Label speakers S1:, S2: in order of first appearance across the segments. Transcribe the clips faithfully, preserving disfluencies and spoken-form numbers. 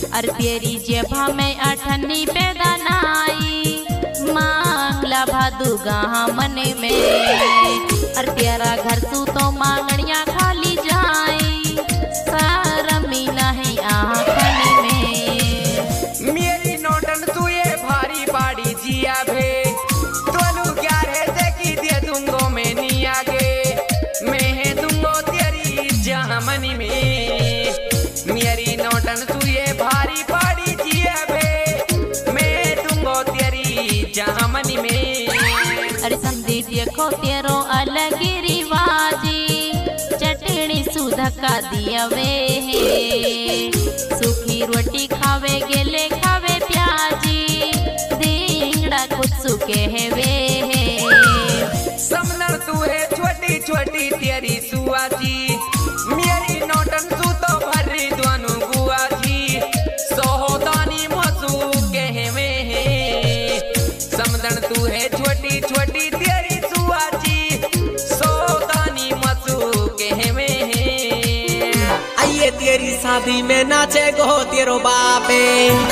S1: अर तेरी जेबा में अठन्नी पैदा नाई मांगला भादुगा मन में। अर तेरा घर तू तो मांगड़िया खाली जाई शरमी नहीं आँखन में।
S2: मेरी नोटन तू ये भारी बाड़ी जिया भे तोलू ग्यारह से की दे दूंगो मैं नहीं आगे मैं दूंगो तेरी जहामनी में। मेरी नोटन तू ये भारी बाड़ी जिया भे मैं दूंगो तेरी जहामनी में।
S1: अरे समझी देखो तेरो अलग रिवाजी चटनी सुधका दिया वे सूखी रोटी खावे गेले खावे प्याजी दिंगड़ा कुछ सुखे है वे।
S2: समनर तू है छोटी छोटी तेरी सुआजी मेरी नोटन तू तो भरी दोनों गुआजी सोहोदानी मसू कहे वे समदन तू है छोटी छोटी तेरी सुआजी सोहोदानी मसू कहे वे। आइए तेरी शादी में नाचे गो तेरो बापे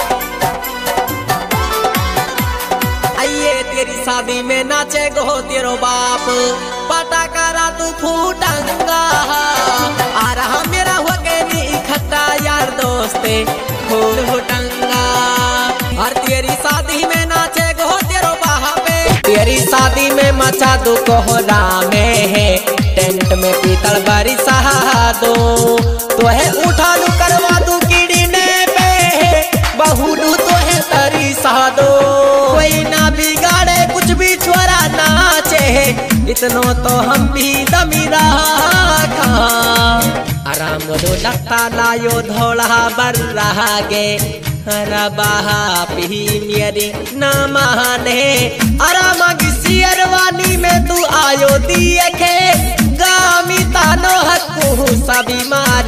S2: आइए तेरी शादी में नाचे गो तेरो बाप पता करा तू फूटंगा आ रहा मेरा हो गए इकट्ठा यार दोस्ते फूटंगा। और तेरी शादी में नाचे गो तेरो बापे तेरी शादी में मचा दो कोहरा में है टेंट में पीतल बारी सहा दो तो है उठा लू करवा दू कीड़ी ने पे बहू लू तो है तरी सहा दो कोई ना बिगाड़े कुछ भी छोरा नाचे इतनो तो हम भी दमी रखा आराम दो लगता लायो धोला बर रहा गे हरा बहा पी मेरी ना माने अरा